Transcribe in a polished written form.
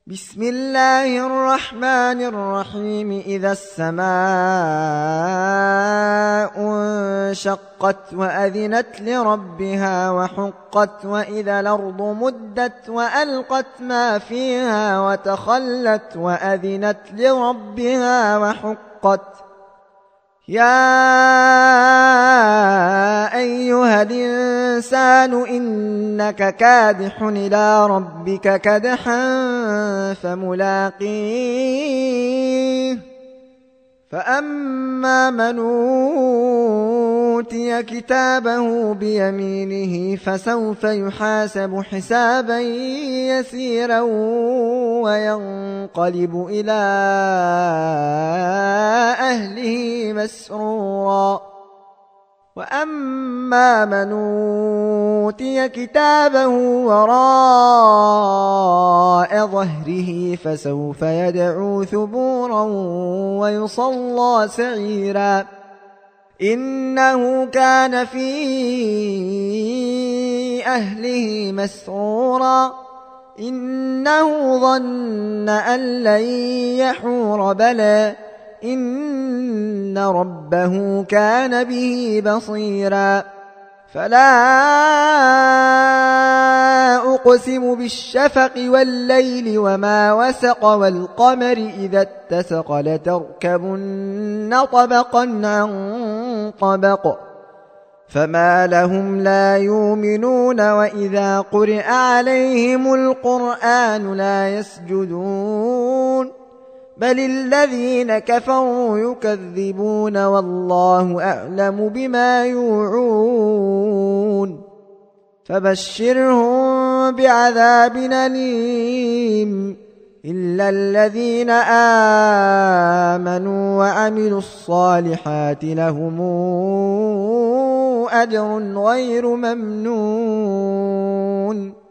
بسم الله الرحمن الرحيم. إذا السماء انشقت وأذنت لربها وحقت، وإذا الأرض مدت وألقت ما فيها وتخلت وأذنت لربها وحقت. يا أيها الإنسان إنك كادح إلى ربك كدحا فملاقيه. فأما من أوتي كتابه بيمينه فسوف يحاسب حسابا يسيرا وينقلب إلى أهله مسرورا. وأما من أوتي كتابه وراء ظهره فسوف يدعو ثبورا ويصلى سعيرا. إنه كان في أهله مسرورا. إنه ظن أن لن يحور بلى إن ربه كان به بصيرا. فلا أقسم بالشفق والليل وما وسق والقمر إذا اتسق لتركبن طبقا عن طبق فما لهم لا يؤمنون وإذا قرئ عليهم القرآن لا يسجدون بل الذين كفروا يكذبون والله أعلم بما يوعون. فبشرهم بعذاب أليم إلا الذين آمنوا وعملوا الصالحات لهم أجر غير ممنون.